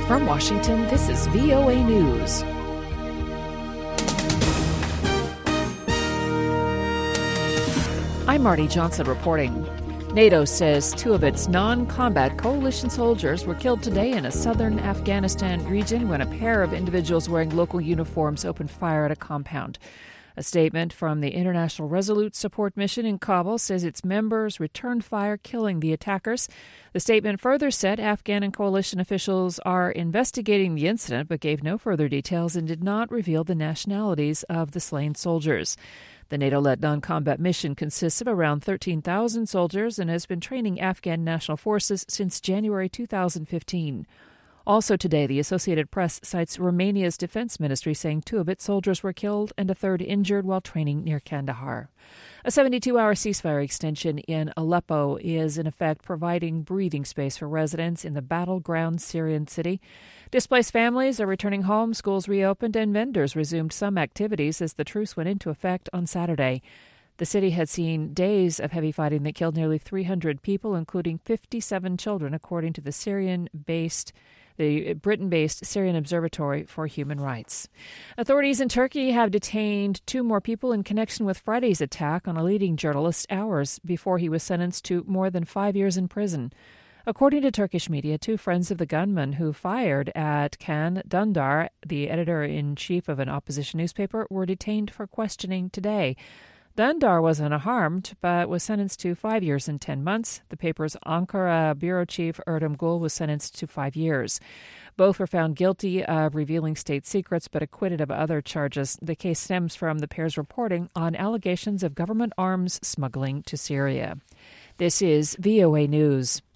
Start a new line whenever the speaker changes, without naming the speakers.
From Washington, this is VOA News. I'm Marty Johnson reporting. NATO says 2 of its non-combat coalition soldiers were killed today in a southern Afghanistan region when a pair of individuals wearing local uniforms opened fire at a compound. A statement from the International Resolute Support Mission in Kabul says its members returned fire, killing the attackers. The statement further said Afghan and coalition officials are investigating the incident but gave no further details and did not reveal the nationalities of the slain soldiers. The NATO-led non-combat mission consists of around 13,000 soldiers and has been training Afghan national forces since January 2015. Also today, the Associated Press cites Romania's defense ministry saying 2 of its soldiers were killed and a 3rd injured while training near Kandahar. A 72-hour ceasefire extension in Aleppo is in effect providing breathing space for residents in the battleground Syrian city. Displaced families are returning home, schools reopened, and vendors resumed some activities as the truce went into effect on Saturday. The city had seen days of heavy fighting that killed nearly 300 people, including 57 children, according to the Britain-based Syrian Observatory for Human Rights. Authorities in Turkey have detained 2 more people in connection with Friday's attack on a leading journalist hours before he was sentenced to more than 5 years in prison. According to Turkish media, 2 friends of the gunman who fired at Can Dündar, the editor-in-chief of an opposition newspaper, were detained for questioning today. Dündar wasn't harmed, but was sentenced to 5 years and 10 months. The paper's Ankara bureau chief, Erdem Gül, was sentenced to 5 years. Both were found guilty of revealing state secrets, but acquitted of other charges. The case stems from the pair's reporting on allegations of government arms smuggling to Syria. This is VOA News.